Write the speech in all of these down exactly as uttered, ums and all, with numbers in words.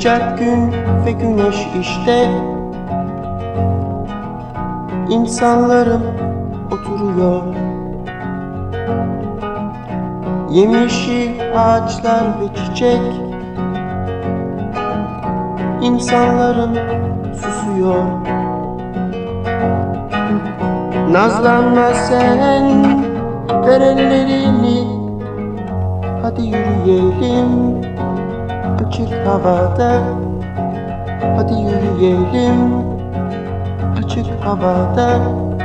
Sıcak gün ve güneş işte. İnsanlarım oturuyor. Yemyeşil ağaçlar ve çiçek. İnsanlarım susuyor. Nazlanma sen, ver ellerini. Hadi yürüyelim açık havada. Hadi yürüyelim açık havada.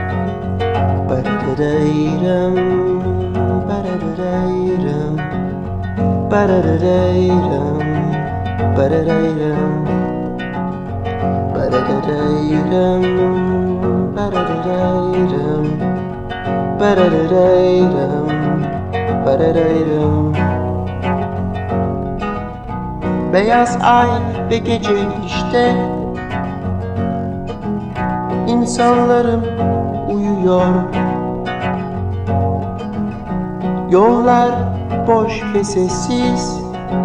Barararayram, barararayram, barararayram, barararayram, barararayram, barararayram, barararayram, barararayram. Beyaz ay ve gece işte. İnsanlarım uyuyor. Yollar boş ve sessiz.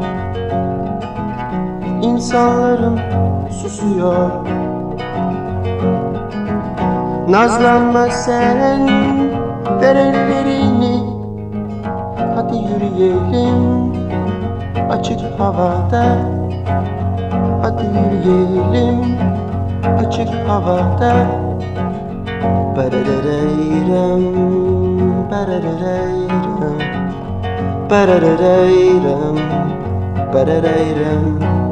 İnsanlarım susuyor. Nazlanma sen, ver ellerini. Hadi yürüyelim açık havada. Hadi yürüyelim açık havada. Barararayram, barararayram, barararayram, barararayram,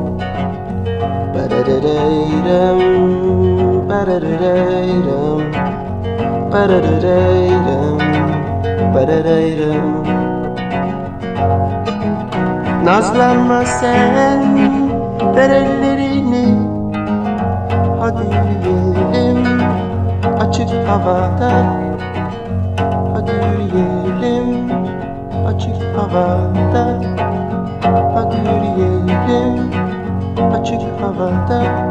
barararayram, barararayram, barararayram, barararayram. Nazlanma sen, ver ellerini. Hadi yürüyelim açık havada. Hadi yürüyelim açık havada. Hadi yürüyelim açık havada.